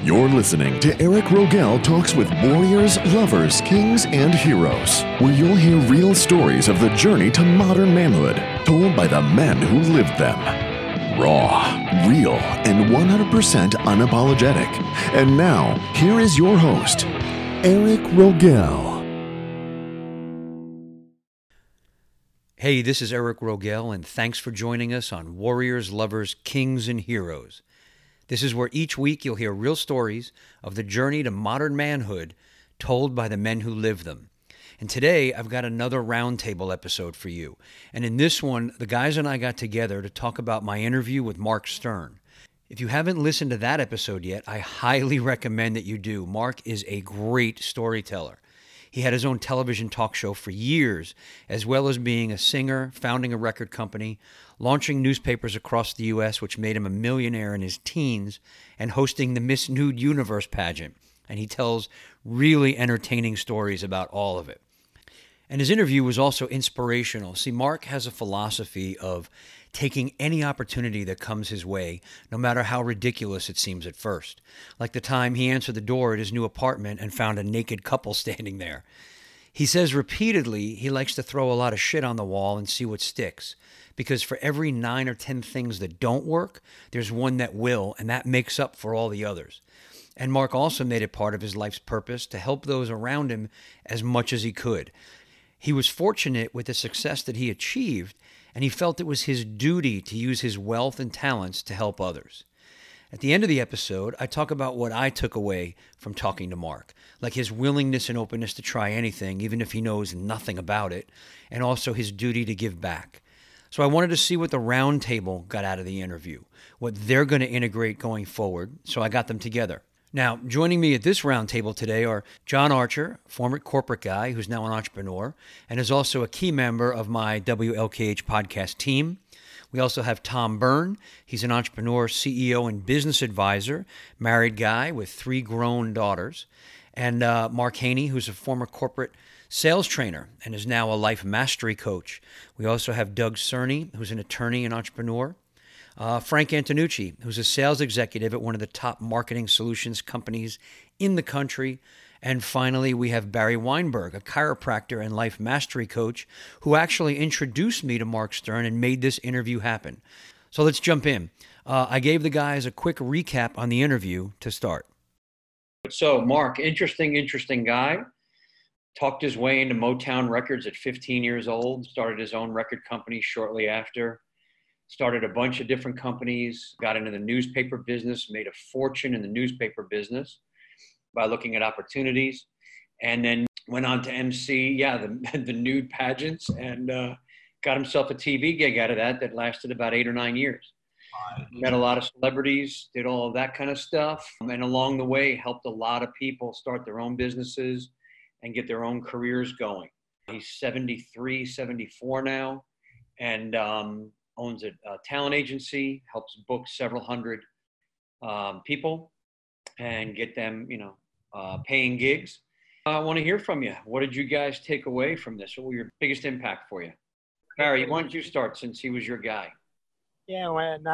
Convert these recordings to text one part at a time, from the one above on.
You're listening to Eric Rogel Talks with Warriors, Lovers, Kings, and Heroes, where you'll hear real stories of the journey to modern manhood, told by the men who lived them. Raw, real, and 100% unapologetic. And now, here is your host, Eric Rogel. Hey, this is Eric Rogel, and thanks for joining us on Warriors, Lovers, Kings, and Heroes. This is where each week you'll hear real stories of the journey to modern manhood told by the men who live them. And today I've got another roundtable episode for you. And in this one, the guys and I got together to talk about my interview with Mark Stern. If you haven't listened to that episode yet, I highly recommend that you do. Mark is a great storyteller. He had his own television talk show for years, as well as being a singer, founding a record company, launching newspapers across the U.S., which made him a millionaire in his teens, and hosting the Miss Nude Universe pageant. And he tells really entertaining stories about all of it. And his interview was also inspirational. See, Mark has a philosophy of taking any opportunity that comes his way, no matter how ridiculous it seems at first. Like the time he answered the door at his new apartment and found a naked couple standing there. He says repeatedly he likes to throw a lot of shit on the wall and see what sticks. Because for every 9 or 10 things that don't work, there's one that will, and that makes up for all the others. And Mark also made it part of his life's purpose to help those around him as much as he could. He was fortunate with the success that he achieved, and he felt it was his duty to use his wealth and talents to help others. At the end of the episode, I talk about what I took away from talking to Mark, like his willingness and openness to try anything, even if he knows nothing about it, and also his duty to give back. So I wanted to see what the round table got out of the interview, what they're going to integrate going forward, so I got them together. Now, joining me at this round table today are John Archer, former corporate guy who's now an entrepreneur, and is also a key member of my WLKH podcast team. We also have Tom Byrne. He's an entrepreneur, CEO, and business advisor, married guy with 3 grown daughters. And Mark Haney, who's a former corporate sales trainer and is now a life mastery coach. We also have Doug Cerny, who's an attorney and entrepreneur. Frank Antonucci, who's a sales executive at one of the top marketing solutions companies in the country. And finally, we have Barry Weinberg, a chiropractor and life mastery coach, who actually introduced me to Mark Stern and made this interview happen. So let's jump in. I gave the guys a quick recap on the interview to start. So Mark, interesting guy. Talked his way into Motown Records at 15 years old, started his own record company shortly after. Started a bunch of different companies, got into the newspaper business, made a fortune in the newspaper business by looking at opportunities, and then went on to MC, the nude pageants, and got himself a TV gig out of that lasted about 8 or 9 years. Met a lot of celebrities, did all of that kind of stuff, and along the way helped a lot of people start their own businesses and get their own careers going. He's 73, 74 now, and owns a talent agency, helps book several hundred people and get them, paying gigs. I want to hear from you. What did you guys take away from this? What were your biggest impact for you? Barry, why don't you start since he was your guy? Yeah, when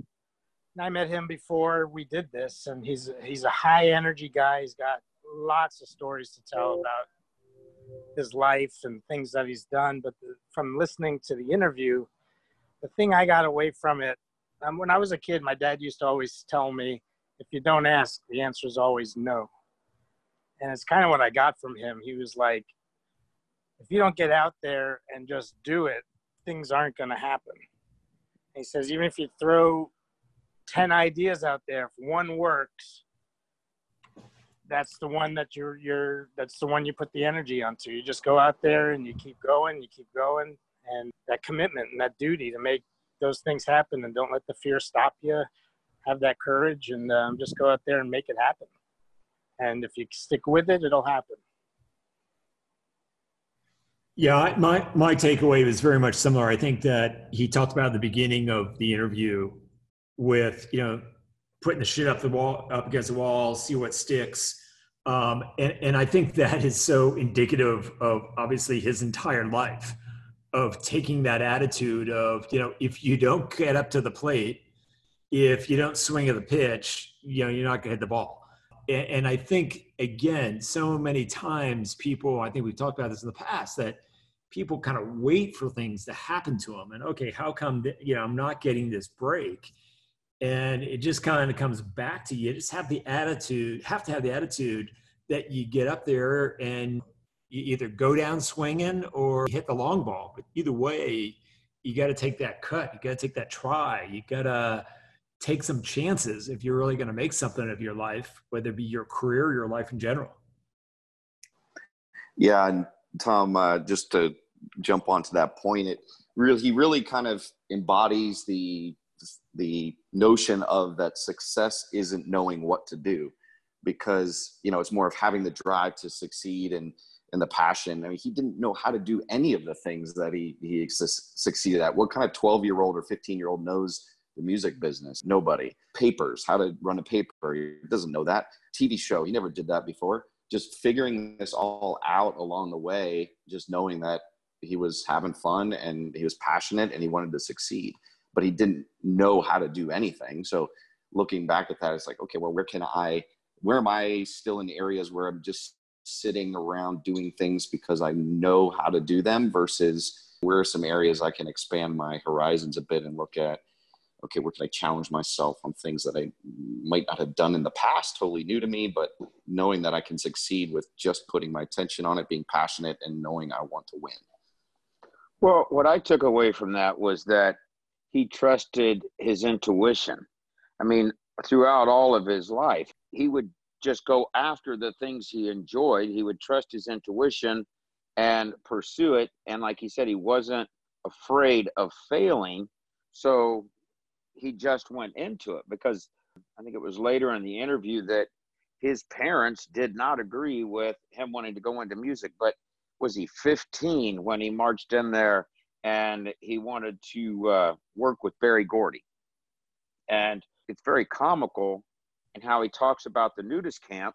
I met him before we did this, and he's a high energy guy. He's got lots of stories to tell about his life and things that he's done. But from listening to the interview, the thing I got away from it, when I was a kid, my dad used to always tell me, if you don't ask, the answer is always no. And it's kind of what I got from him. He was like, if you don't get out there and just do it, things aren't going to happen. And he says, even if you throw 10 ideas out there, if one works, that's the one that that's the one you put the energy onto. You just go out there and you keep going. And that commitment and that duty to make those things happen, and don't let the fear stop you. Have that courage and just go out there and make it happen. And if you stick with it, it'll happen. Yeah, my takeaway was very much similar. I think that he talked about at the beginning of the interview with, putting the shit up against the wall, see what sticks. And I think that is so indicative of obviously his entire life, of taking that attitude of, if you don't get up to the plate, if you don't swing at the pitch, you're not going to hit the ball. And I think, again, so many times people, I think we've talked about this in the past, that people kind of wait for things to happen to them. And okay, how come, I'm not getting this break? And it just kind of comes back to you. Just have to have the attitude that you get up there and you either go down swinging or hit the long ball. But either way, you got to take that cut. You got to take that try. You got to take some chances if you're really going to make something of your life, whether it be your career or your life in general. Yeah. And Tom, just to jump onto that point, he really kind of embodies the notion of that success isn't knowing what to do, because, it's more of having the drive to succeed and the passion. I mean, he didn't know how to do any of the things that he succeeded at. What kind of 12-year-old or 15-year-old knows the music business? Nobody. Papers, how to run a paper. He doesn't know that. TV show, he never did that before. Just figuring this all out along the way, just knowing that he was having fun and he was passionate and he wanted to succeed, but he didn't know how to do anything. So looking back at that, it's like, okay, well, where am I still in areas where I'm just sitting around doing things because I know how to do them, versus where are some areas I can expand my horizons a bit and look at, okay, where can I challenge myself on things that I might not have done in the past, totally new to me, but knowing that I can succeed with just putting my attention on it, being passionate, and knowing I want to win. Well, what I took away from that was that he trusted his intuition. I mean, throughout all of his life, he would just go after the things he enjoyed. He would trust his intuition and pursue it. And like he said, he wasn't afraid of failing. So he just went into it, because I think it was later in the interview that his parents did not agree with him wanting to go into music. But was he 15 when he marched in there and he wanted to work with Berry Gordy? And it's very comical in how he talks about the nudist camp.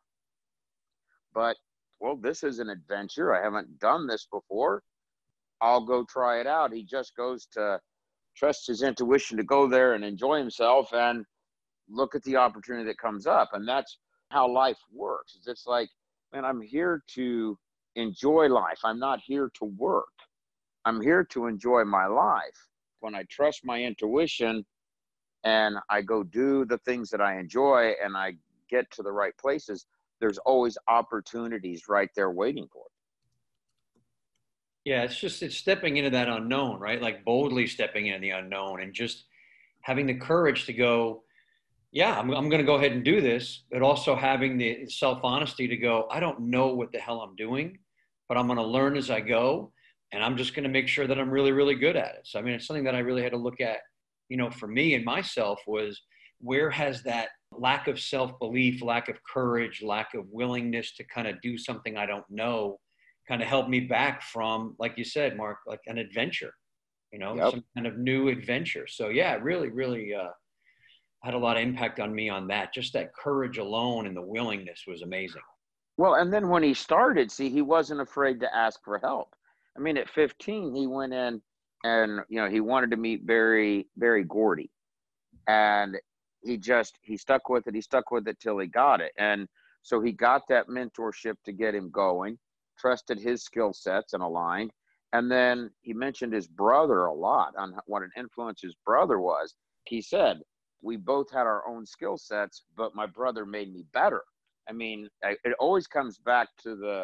But, well, this is an adventure. I haven't done this before. I'll go try it out. He just goes to trust his intuition to go there and enjoy himself and look at the opportunity that comes up. And that's how life works. It's like, man, I'm here to enjoy life. I'm not here to work. I'm here to enjoy my life. When I trust my intuition and I go do the things that I enjoy and I get to the right places, there's always opportunities right there waiting for it. Yeah, it's stepping into that unknown, right? Like boldly stepping into the unknown and just having the courage to go, yeah, I'm going to go ahead and do this, but also having the self-honesty to go, I don't know what the hell I'm doing, but I'm going to learn as I go, and I'm just going to make sure that I'm really, really good at it. So, I mean, it's something that I really had to look at, for me and myself, was where has that lack of self-belief, lack of courage, lack of willingness to kind of do something I don't know kind of helped me back from, like you said, Mark, like an adventure, some kind of new adventure. So yeah, really, really had a lot of impact on me on that. Just that courage alone and the willingness was amazing. Well, and then when he started, he wasn't afraid to ask for help. I mean, at 15, he went in and, he wanted to meet Berry Gordy, and he stuck with it. He stuck with it till he got it. And so he got that mentorship to get him going, trusted his skill sets and aligned. And then he mentioned his brother a lot on what an influence his brother was. He said, we both had our own skill sets, but my brother made me better. I mean, it always comes back to the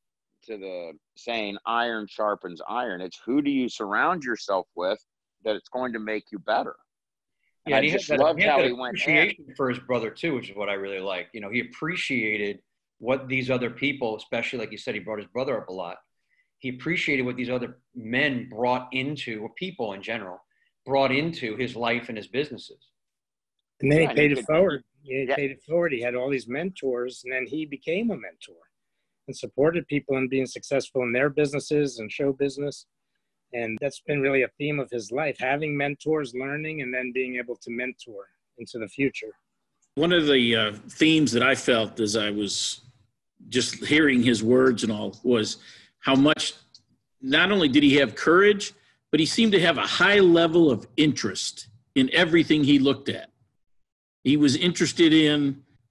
saying, iron sharpens iron. It's who do you surround yourself with that it's going to make you better. And yeah, I just loved how he went appreciation for his brother too, which is what I really like. He appreciated what these other people, especially like you said, he brought his brother up a lot. He appreciated what these other men brought into, or people in general, brought into his life and his businesses. And then he paid it forward. Paid it forward. He had all these mentors, and then he became a mentor and supported people in being successful in their businesses and show business. And that's been really a theme of his life, having mentors, learning, and then being able to mentor into the future. One of the themes that I felt as I was just hearing his words and all was how much, not only did he have courage, but he seemed to have a high level of interest in everything he looked at. He was interested in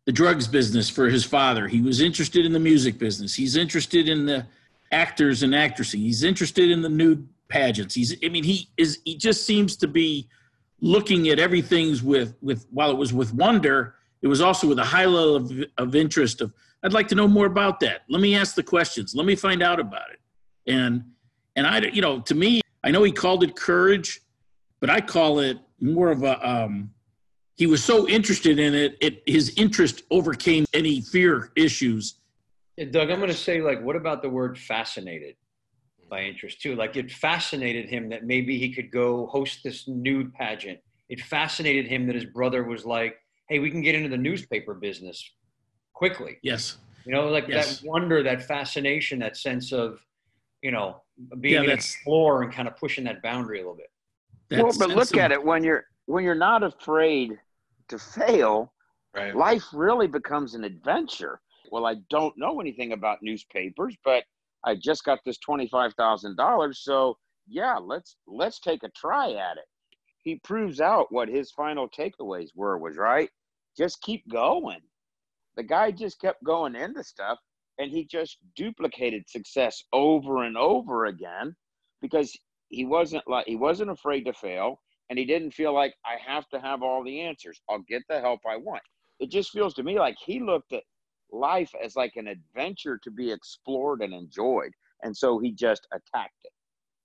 the drugs business for his father. He was interested in the music business. He's interested in the actors and actresses. He's interested in the nude pageants. He just seems to be looking at everything's with while it was with wonder, it was also with a high level of interest of, I'd like to know more about that. Let me ask the questions. Let me find out about it. And I, to me, I know he called it courage, but I call it more of a, he was so interested in it, his interest overcame any fear issues. Yeah, Doug, I'm going to say, what about the word fascinated by interest too? It fascinated him that maybe he could go host this nude pageant. It fascinated him that his brother was like, hey, we can get into the newspaper business quickly. Yes. Yes. That wonder, that fascination, that sense of, being an explorer and kind of pushing that boundary a little bit. But look at it, when you're not afraid to fail, right, life really becomes an adventure. Well, I don't know anything about newspapers, but I just got this $25,000. So yeah, let's take a try at it. He proves out what his final takeaways was, right? Just keep going. The guy just kept going into stuff, and he just duplicated success over and over again because he wasn't afraid to fail, and he didn't feel like, I have to have all the answers. I'll get the help I want. It just feels to me like he looked at life as like an adventure to be explored and enjoyed, and so he just attacked it.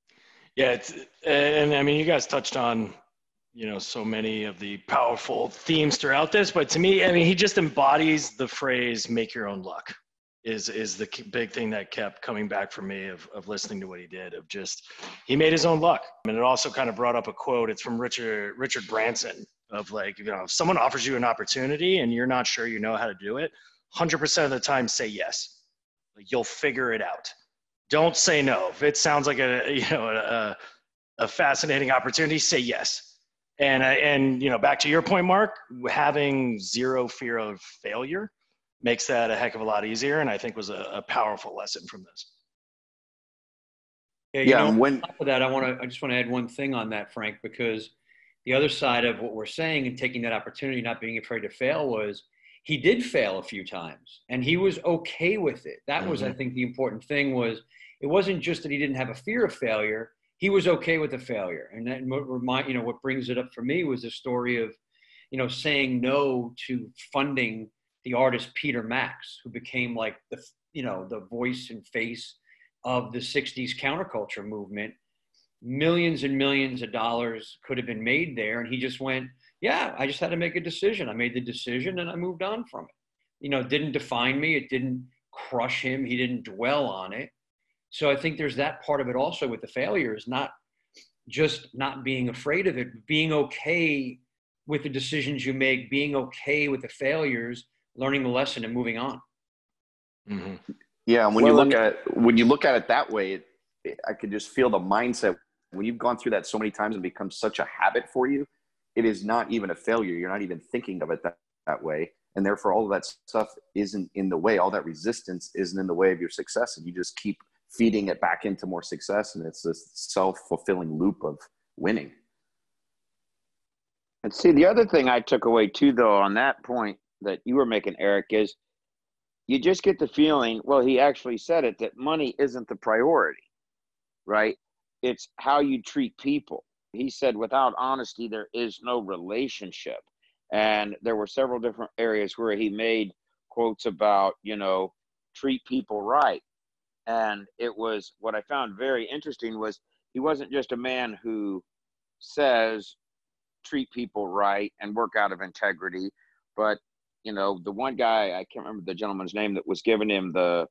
Yeah, you guys touched on so many of the powerful themes throughout this, but to me, he just embodies the phrase "make your own luck" is the big thing that kept coming back for me of listening to what he did, of just, he made his own luck. And it also kind of brought up a quote. It's from Richard Branson of if someone offers you an opportunity and you're not sure you know how to do it, 100% of the time say yes. You'll figure it out. Don't say no. If it sounds like a fascinating opportunity, say yes. And back to your point, Mark, having zero fear of failure makes that a heck of a lot easier, and I think was a powerful lesson from this. Yeah, on top of that, I just want to add one thing on that, Frank, because the other side of what we're saying and taking that opportunity, not being afraid to fail, was he did fail a few times, and he was okay with it. That was, I think, the important thing was, it wasn't just that he didn't have a fear of failure. He was okay with the failure. And that what brings it up for me was the story of, saying no to funding the artist Peter Max, who became the voice and face of the 60s counterculture movement. Millions and millions of dollars could have been made there. And he just went, yeah, I just had to make a decision. I made the decision and I moved on from it. It didn't define me. It didn't crush him. He didn't dwell on it. So I think there's that part of it also with the failures, not just not being afraid of it, being okay with the decisions you make, being okay with the failures, learning the lesson and moving on. Mm-hmm. Yeah. And when you look at it that way, I could just feel the mindset when you've gone through that so many times and becomes such a habit for you, it is not even a failure. You're not even thinking of it that way. And therefore all of that stuff isn't in the way. All that resistance isn't in the way of your success. And you just keep feeding it back into more success. And it's this self-fulfilling loop of winning. And see, the other thing I took away too, though, on that point that you were making, Eric, is you just get the feeling, well, he actually said it, that money isn't the priority, right? It's how you treat people. He said, without honesty, there is no relationship. And there were several different areas where he made quotes about, treat people right. And it was, what I found very interesting was he wasn't just a man who says treat people right and work out of integrity, but the one guy, I can't remember the gentleman's name, that was giving him the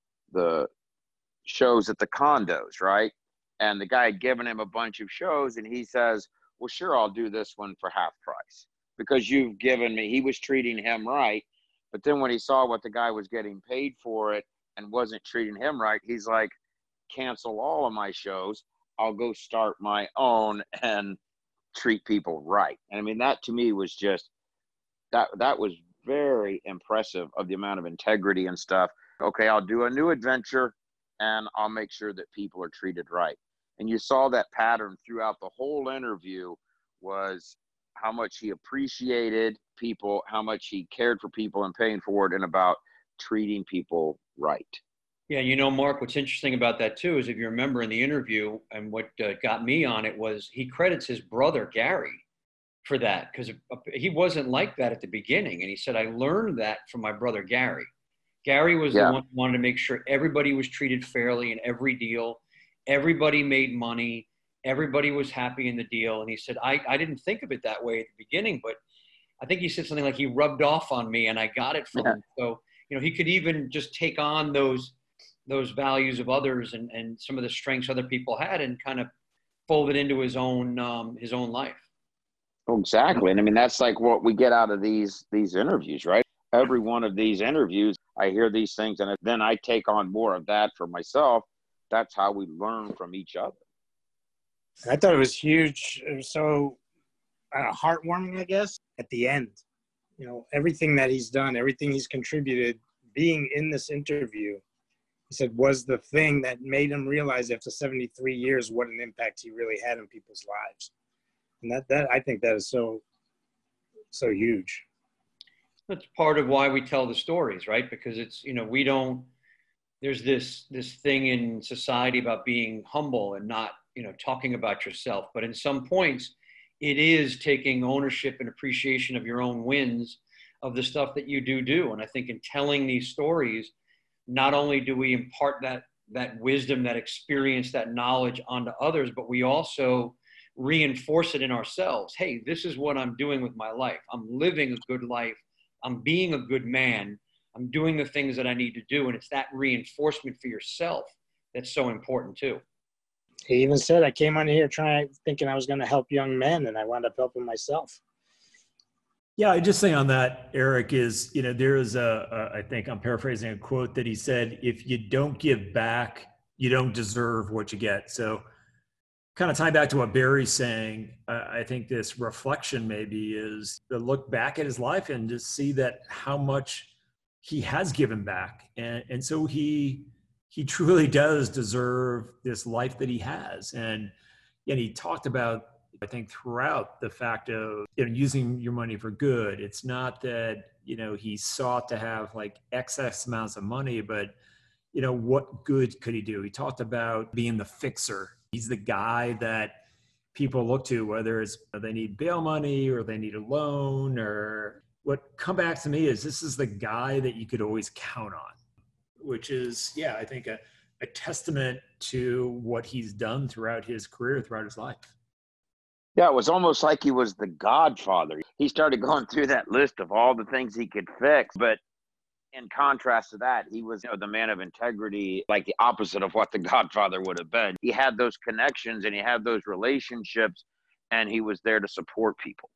shows at the condos, right? And the guy had given him a bunch of shows, and he says, well, sure, I'll do this one for half price because you've given me. He was treating him right, but then when he saw what the guy was getting paid for it and wasn't treating him right, he's like, cancel all of my shows. I'll go start my own and treat people right. And I mean, that to me was just, that was very impressive of the amount of integrity and stuff. Okay, I'll do a new adventure and I'll make sure that people are treated right. And you saw that pattern throughout the whole interview, was how much he appreciated people, how much he cared for people and paying forward, and about treating people right. Yeah, Mark, what's interesting about that too is if you remember in the interview, and what got me on it was he credits his brother Gary for that, because he wasn't like that at the beginning. And he said, I learned that from my brother Gary. Gary was the one who wanted to make sure everybody was treated fairly in every deal. Everybody made money. Everybody was happy in the deal. And he said, I didn't think of it that way at the beginning, but I think he said something like he rubbed off on me and I got it from him. So, he could even just take on those values of others and some of the strengths other people had and kind of fold it into his own life. Exactly. And I mean, that's like what we get out of these interviews, right? Every one of these interviews, I hear these things and then I take on more of that for myself. That's how we learn from each other. I thought it was huge. It was so heartwarming, I guess, at the end. Everything that he's done, everything he's contributed, being in this interview, he said, was the thing that made him realize after 73 years what an impact he really had in people's lives. And that I think that is so huge. That's part of why we tell the stories, right? Because it's, there's this thing in society about being humble and not, talking about yourself. But in some points, it is taking ownership and appreciation of your own wins, of the stuff that you do. And I think in telling these stories, not only do we impart that wisdom, that experience, that knowledge onto others, but we also reinforce it in ourselves. Hey, this is what I'm doing with my life. I'm living a good life. I'm being a good man. I'm doing the things that I need to do. And it's that reinforcement for yourself that's so important too. He even said, I came on here thinking I was going to help young men, and I wound up helping myself. Yeah, I just say on that, Eric, is, there is I think I'm paraphrasing a quote that he said, if you don't give back, you don't deserve what you get. So kind of tying back to what Barry's saying, I think this reflection maybe is to look back at his life and just see that how much he has given back. And so he truly does deserve this life that he has. And he talked about, I think, throughout the fact of using your money for good. It's not that, he sought to have like excess amounts of money, but, what good could he do? He talked about being the fixer. He's the guy that people look to, whether it's they need bail money or they need a loan, or what come back to me is this is the guy that you could always count on, which is, I think a testament to what he's done throughout his career, throughout his life. Yeah, it was almost like he was the Godfather. He started going through that list of all the things he could fix. But in contrast to that, he was the man of integrity, like the opposite of what the Godfather would have been. He had those connections and he had those relationships, and he was there to support people.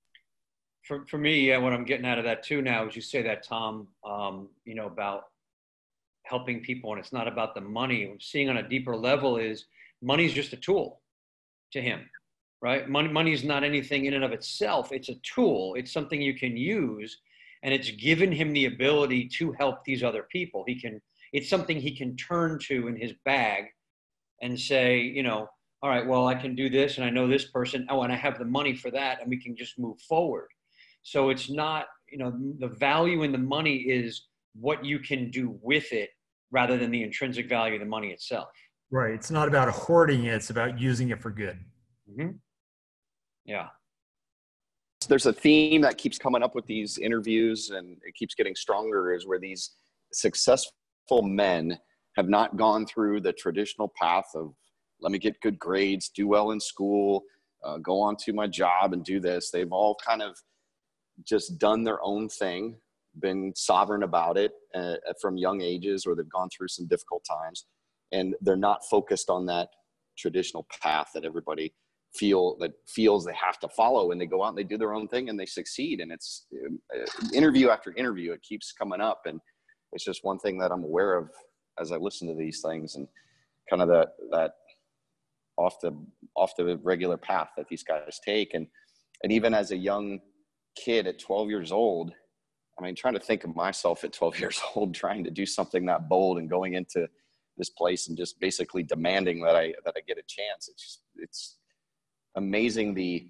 For me, what I'm getting out of that too now is you say that, Tom, about helping people, and it's not about the money. What I'm seeing on a deeper level is money's just a tool to him. Right? Money is not anything in and of itself. It's a tool. It's something you can use, and it's given him the ability to help these other people. It's something he can turn to in his bag and say, all right, well, I can do this, and I know this person. Oh, and I have the money for that, and we can just move forward. So it's not, the value in the money is what you can do with it rather than the intrinsic value of the money itself. Right. It's not about hoarding it. It's about using it for good. Mm-hmm. Yeah. There's a theme that keeps coming up with these interviews, and it keeps getting stronger, is where these successful men have not gone through the traditional path of, let me get good grades, do well in school, go on to my job and do this. They've all kind of just done their own thing, been sovereign about it from young ages, or they've gone through some difficult times, and they're not focused on that traditional path that everybody feels they have to follow, and they go out and they do their own thing and they succeed. And it's interview after interview, it keeps coming up, and it's just one thing that I'm aware of as I listen to these things, and kind of that off the regular path that these guys take. And even as a young kid at 12 years old, I mean, trying to think of myself at 12 years old, trying to do something that bold and going into this place and just basically demanding that I get a chance. It's amazing the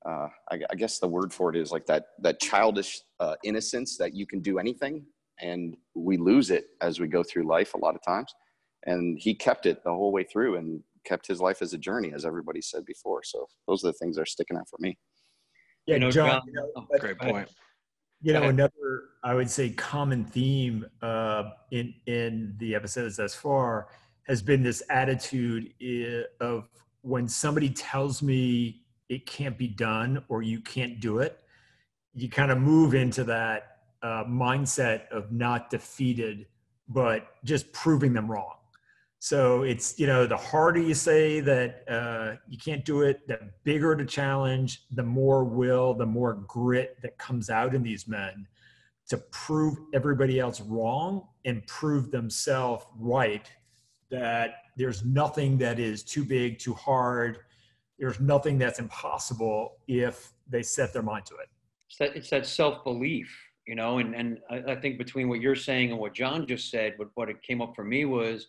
I guess the word for it is like that childish innocence that you can do anything, and we lose it as we go through life a lot of times. And he kept it the whole way through and kept his life as a journey, as everybody said before. So those are the things that are sticking out for me. Yeah, John, great point. Another, I would say, common theme in the episodes thus far has been this attitude of when somebody tells me it can't be done or you can't do it, you kind of move into that mindset of not defeated, but just proving them wrong. So it's, the harder you say that you can't do it, the bigger the challenge, the more will, the more grit that comes out in these men to prove everybody else wrong and prove themselves right, that there's nothing that is too big, too hard. There's nothing that's impossible if they set their mind to it. It's that self-belief, and I think between what you're saying and what John just said, what it came up for me was,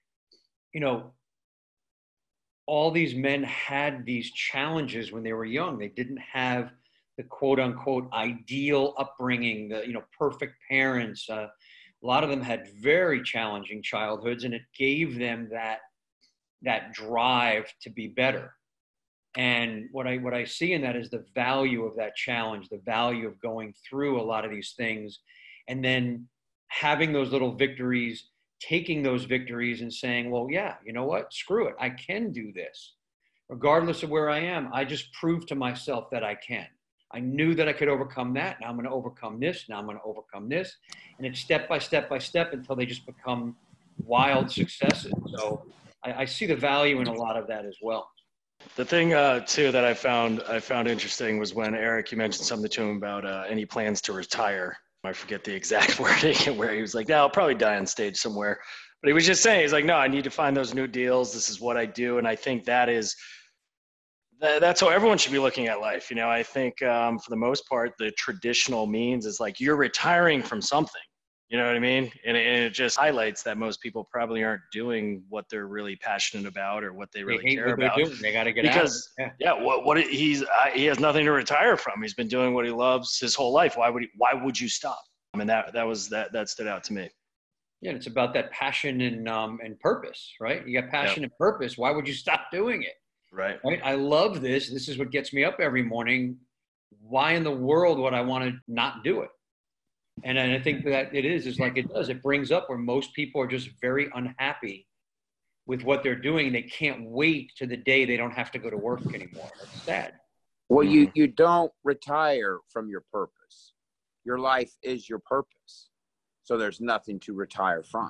all these men had these challenges when they were young. They didn't have the quote unquote ideal upbringing, the, perfect parents. A lot of them had very challenging childhoods, and it gave them that drive to be better. And what I see in that is the value of that challenge, the value of going through a lot of these things, and then having those little victories, taking those victories and saying, well, yeah, you know what? Screw it. I can do this. Regardless of where I am, I just proved to myself that I can. I knew that I could overcome that. Now I'm going to overcome this. Now I'm going to overcome this. And it's step by step by step until they just become wild successes. So I see the value in a lot of that as well. The thing, too, that I found interesting was when, Eric, you mentioned something to him about any plans to retire. I forget the exact wording where he was like, no, I'll probably die on stage somewhere. But he was just saying, he's like, no, I need to find those new deals. This is what I do. And I think that's how everyone should be looking at life. I think for the most part, the traditional means is like you're retiring from something. You know what I mean? And it just highlights that most people probably aren't doing what they're really passionate about or what they really care about. They got to get out. He has nothing to retire from. He's been doing what he loves his whole life. Why would you stop? I mean, that stood out to me. Yeah, it's about that passion and purpose, right? You got passion and purpose. Why would you stop doing it? Right. I love this. This is what gets me up every morning. Why in the world would I want to not do it? And I think that is like it does. It brings up where most people are just very unhappy with what they're doing. They can't wait to the day they don't have to go to work anymore. It's sad. Well, you don't retire from your purpose. Your life is your purpose. So there's nothing to retire from.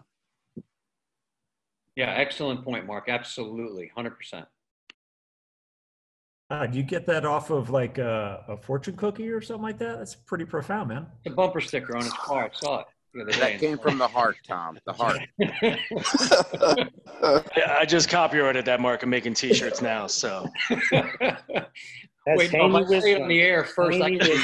Yeah, excellent point, Mark. Absolutely, 100%. Do you get that off of like a fortune cookie or something like that? That's pretty profound, man. It's a bumper sticker on his car. I saw it the other day. That came from the heart, Tom. The heart. Yeah, I just copyrighted that, Mark. I'm making T-shirts now. So. Wait, no, I say it on the air first.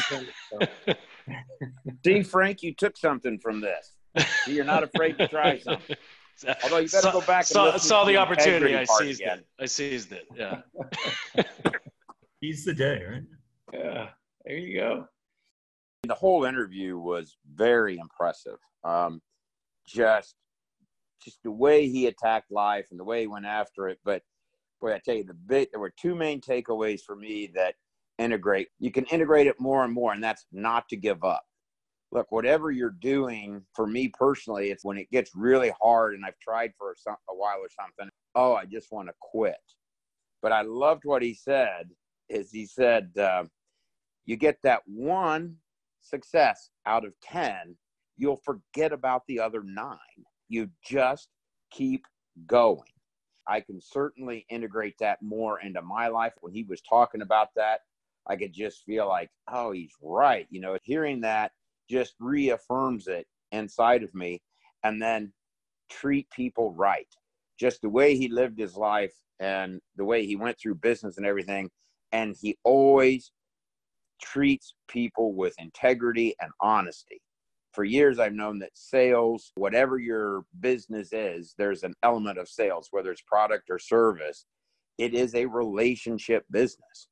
See, Frank, you took something from this. See, you're not afraid to try something. Although you better go back and saw the opportunity. I seized it. Yeah. Seize the day, right? Yeah. There you go. The whole interview was very impressive. Just the way he attacked life and the way he went after it. But boy, I tell you, there were two main takeaways for me that you can integrate it more and more, and that's not to give up. Look, whatever you're doing, for me personally, it's when it gets really hard and I've tried for a while or something, I just want to quit. But I loved what he said, you get that one success out of 10, you'll forget about the other 9. You just keep going. I can certainly integrate that more into my life. When he was talking about that, I could just feel like, oh, he's right. Hearing that just reaffirms it inside of me. And then treat people right. Just the way he lived his life and the way he went through business and everything. And he always treats people with integrity and honesty. For years, I've known that sales, whatever your business is, there's an element of sales, whether it's product or service. It is a relationship business.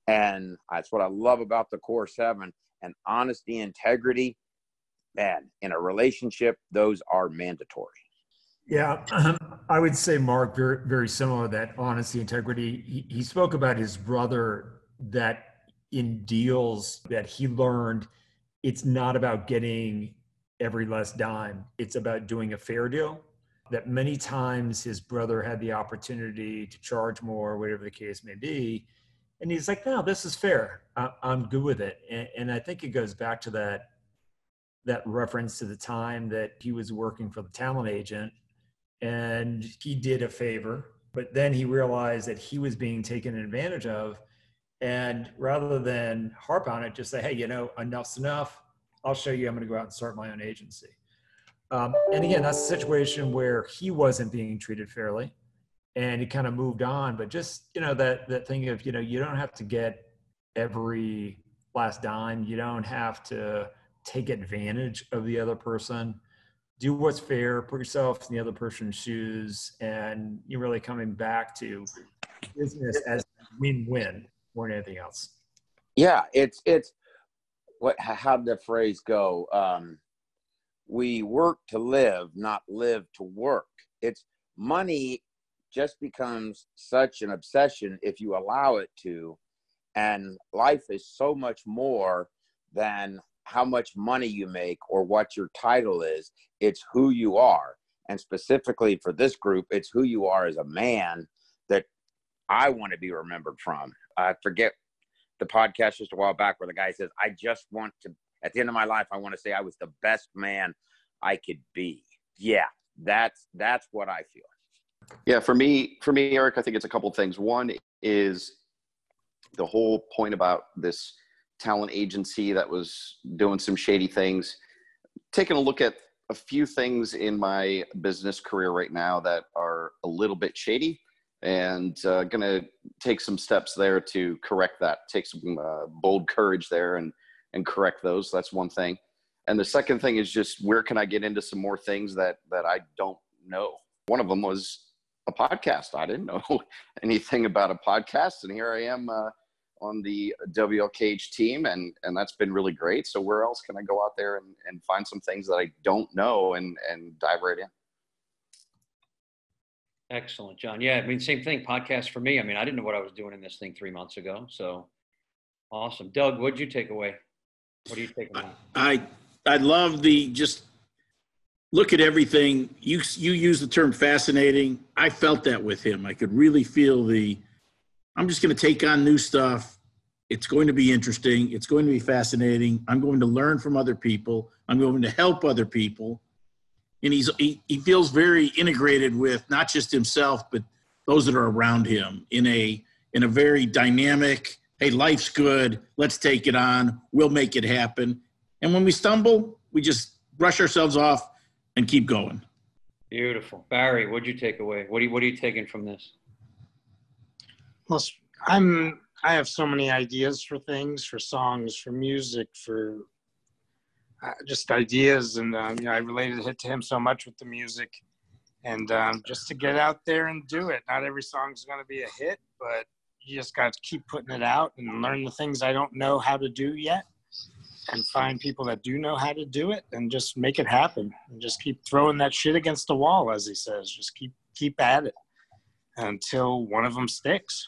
And that's what I love about the core seven. And honesty, integrity, man, in a relationship, those are mandatory. Yeah, I would say, Mark, very, very similar, that honesty, integrity. He spoke about his brother, that in deals that he learned, it's not about getting every last dime. It's about doing a fair deal. That many times his brother had the opportunity to charge more, whatever the case may be. And he's like, no, this is fair. I'm good with it. And I think it goes back to that reference to the time that he was working for the talent agent, and he did a favor, but then he realized that he was being taken advantage of. And rather than harp on it, just say, hey, enough's enough. I'll show you. I'm going to go out and start my own agency. And again, that's a situation where he wasn't being treated fairly, and he kind of moved on. But just, that thing of, you don't have to get every last dime. You don't have to take advantage of the other person. Do what's fair, put yourself in the other person's shoes, and you're really coming back to business as win-win more than anything else. Yeah, it's how'd the phrase go? We work to live, not live to work. It's money just becomes such an obsession if you allow it to. And life is so much more than how much money you make or what your title is. It's who you are. And specifically for this group, it's who you are as a man that I want to be remembered from. I forget the podcast just a while back where the guy says, I just want to, at the end of my life, I want to say I was the best man I could be. Yeah, that's what I feel. Yeah, for me, Eric, I think it's a couple of things. One is the whole point about this talent agency that was doing some shady things. Taking a look at a few things in my business career right now that are a little bit shady, and going to take some steps there to correct that. Take some bold courage there and correct those. That's one thing. And the second thing is just, where can I get into some more things that I don't know? One of them was a podcast. I didn't know anything about a podcast, and here I am on the WLKH team, and that's been really great. So where else can I go out there and find some things that I don't know and dive right in? Excellent, John. Yeah, same thing, podcast for me. I didn't know what I was doing in this thing 3 months ago. So awesome. Doug, what'd you take away? What are you taking away? I love just look at everything. You use the term fascinating. I felt that with him. I could really feel I'm just going to take on new stuff. It's going to be interesting. It's going to be fascinating. I'm going to learn from other people. I'm going to help other people. And he feels very integrated with not just himself, but those that are around him in a very dynamic, hey, life's good. Let's take it on. We'll make it happen. And when we stumble, we just brush ourselves off and keep going. Beautiful. Barry, what'd you take away? What are you taking from this? Well, I have so many ideas for things, for songs, for music, for just ideas. And, I related it to him so much with the music, and just to get out there and do it. Not every song's going to be a hit, but you just got to keep putting it out and learn the things I don't know how to do yet, and find people that do know how to do it, and just make it happen, and just keep throwing that shit against the wall, as he says. Just keep at it until one of them sticks.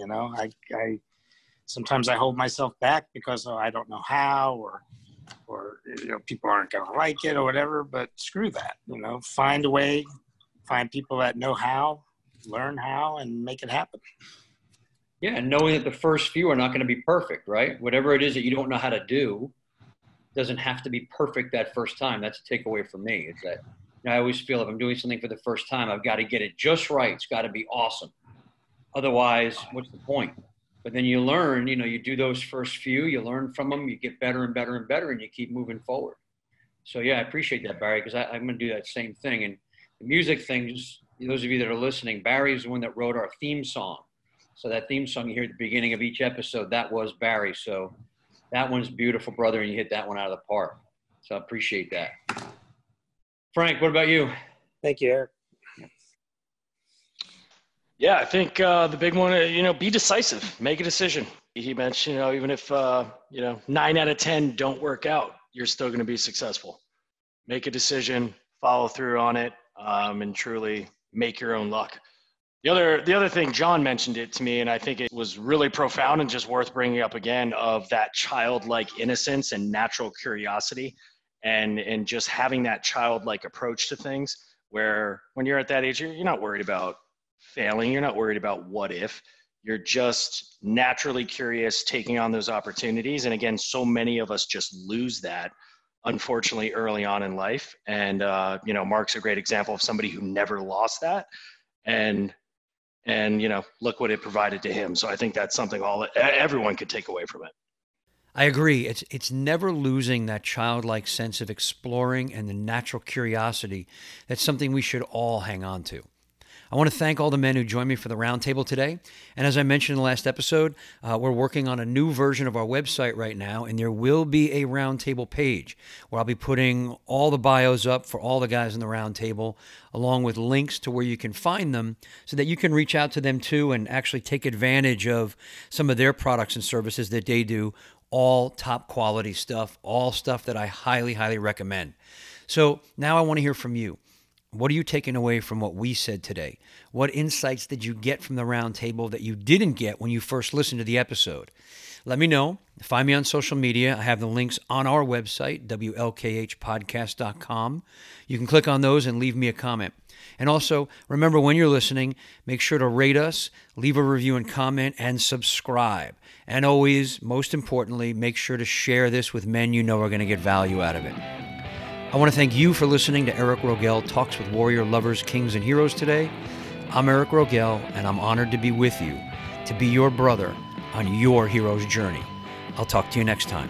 I sometimes I hold myself back because I don't know how, or people aren't going to like it or whatever, but screw that. Find a way, find people that know how, learn how, and make it happen. Yeah, and knowing that the first few are not going to be perfect, right? Whatever it is that you don't know how to do doesn't have to be perfect that first time. That's a takeaway for me. It's that I always feel if I'm doing something for the first time, I've got to get it just right. It's got to be awesome. Otherwise, what's the point? But then you learn, you do those first few, you learn from them, you get better and better and better, and you keep moving forward. So yeah, I appreciate that, Barry, because I'm going to do that same thing. And the music thing, just those of you that are listening, Barry's the one that wrote our theme song. So that theme song you hear at the beginning of each episode, that was Barry. So that one's beautiful, brother, and you hit that one out of the park. So I appreciate that. Frank, what about you? Thank you, Eric. Yeah, I think the big one, be decisive, make a decision. He mentioned, even if, 9 out of 10 don't work out, you're still going to be successful. Make a decision, follow through on it, and truly make your own luck. The other thing, John mentioned it to me, and I think it was really profound and just worth bringing up again, of that childlike innocence and natural curiosity, and just having that childlike approach to things, where when you're at that age, you're not worried about failing. You're not worried about what if. You're just naturally curious, taking on those opportunities. And again, so many of us just lose that, unfortunately, early on in life. And, Mark's a great example of somebody who never lost that. And look what it provided to him. So I think that's something everyone could take away from it. I agree. It's never losing that childlike sense of exploring and the natural curiosity. That's something we should all hang on to. I want to thank all the men who joined me for the roundtable today. And as I mentioned in the last episode, we're working on a new version of our website right now, and there will be a roundtable page where I'll be putting all the bios up for all the guys in the roundtable, along with links to where you can find them so that you can reach out to them too and actually take advantage of some of their products and services that they do. All top quality stuff, all stuff that I highly, highly recommend. So now I want to hear from you. What are you taking away from what we said today? What insights did you get from the roundtable that you didn't get when you first listened to the episode? Let me know. Find me on social media. I have the links on our website, WLKHpodcast.com. You can click on those and leave me a comment. And also, remember, when you're listening, make sure to rate us, leave a review and comment, and subscribe. And always, most importantly, make sure to share this with men you know are going to get value out of it. I want to thank you for listening to Eric Rogel Talks with Warrior Lovers, Kings, and Heroes today. I'm Eric Rogel, and I'm honored to be with you, to be your brother on your hero's journey. I'll talk to you next time.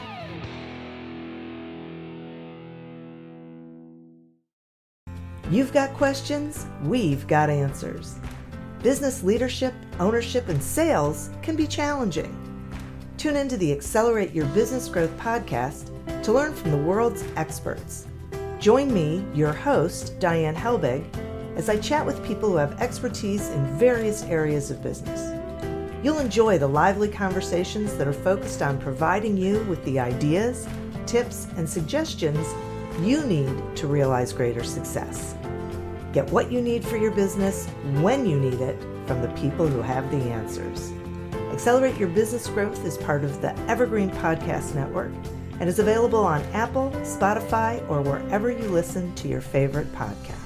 You've got questions, we've got answers. Business leadership, ownership, and sales can be challenging. Tune into the Accelerate Your Business Growth podcast to learn from the world's experts. Join me, your host, Diane Helbig, as I chat with people who have expertise in various areas of business. You'll enjoy the lively conversations that are focused on providing you with the ideas, tips, and suggestions you need to realize greater success. Get what you need for your business when you need it from the people who have the answers. Accelerate Your Business Growth is part of the Evergreen Podcast Network and is available on Apple, Spotify, or wherever you listen to your favorite podcast.